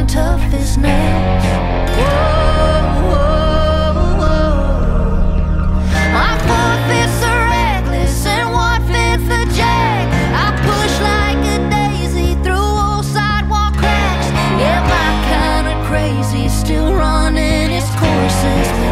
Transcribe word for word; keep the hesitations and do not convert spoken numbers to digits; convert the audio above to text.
and tough as nails. Whoa, whoa, whoa. My four fifths are reckless and one fifth a jag. I push like a daisy through old sidewalk cracks. Yeah, my kind of crazy still running its courses.